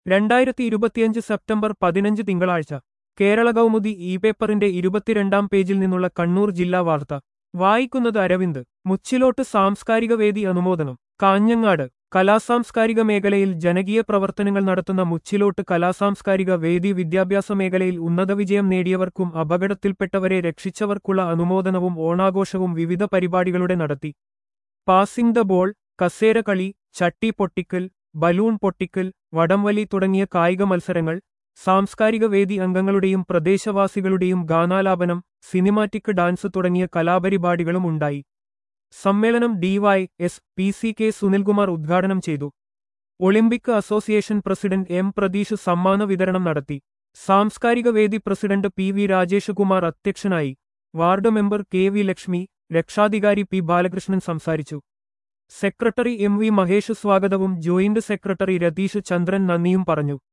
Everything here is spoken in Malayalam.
2025 സെപ്റ്റംബർ 15 തിങ്കളാഴ്ച കേരള കൗമുദി ഇ പേപ്പറിന്റെ 22-ാം പേജിൽ നിന്നുള്ള കണ്ണൂർ ജില്ലാ വാർത്ത വായിക്കുന്നത് അരവിന്ദ്. മുച്ചിലോട്ട് സാംസ്കാരിക വേദി അനുമോദനം. കാഞ്ഞങ്ങാട്. കലാസാംസ്കാരിക മേഖലയിൽ ജനകീയ പ്രവർത്തനങ്ങൾ നടത്തുന്ന മുച്ചിലോട്ട് കലാസാംസ്കാരിക വേദി വിദ്യാഭ്യാസ മേഖലയിൽ ഉന്നത വിജയം നേടിയവർക്കും അപകടത്തിൽപ്പെട്ടവരെ രക്ഷിച്ചവർക്കുള്ള അനുമോദനവും ഓണാഘോഷവും വിവിധ പരിപാടികളുടെ നടത്തി. പാസിംഗ് ദ ബോൾ, കസേരകളി, ചട്ടി പൊട്ടിക്കൽ, ബലൂൺ പൊട്ടിക്കൽ, വടംവലി തുടങ്ങിയ കായിക മത്സരങ്ങൾ, സാംസ്കാരിക വേദി അംഗങ്ങളുടെയും പ്രദേശവാസികളുടെയും ഗാനാലാപനം, സിനിമാറ്റിക് ഡാൻസ് തുടങ്ങിയ കലാപരിപാടികളും ഉണ്ടായി. സമ്മേളനം DY.S. PC.K. സുനിൽകുമാർ ഉദ്ഘാടനം ചെയ്തു. Olympic association president M. Pratheesh സമ്മാന വിതരണം നടത്തി. സാംസ്കാരിക വേദി പ്രസിഡന്റ് PV രാജേഷകുമാർ അധ്യക്ഷനായി. വാർഡ് മെമ്പർ KV ലക്ഷ്മി, രക്ഷാധികാരി P. ബാലകൃഷ്ണൻ സംസാരിച്ചു. സെക്രട്ടറി MV മഹേഷ് സ്വാഗതവും ജോയിന്റ് സെക്രട്ടറി രതീഷ് ചന്ദ്രൻ നന്ദിയും പറഞ്ഞു.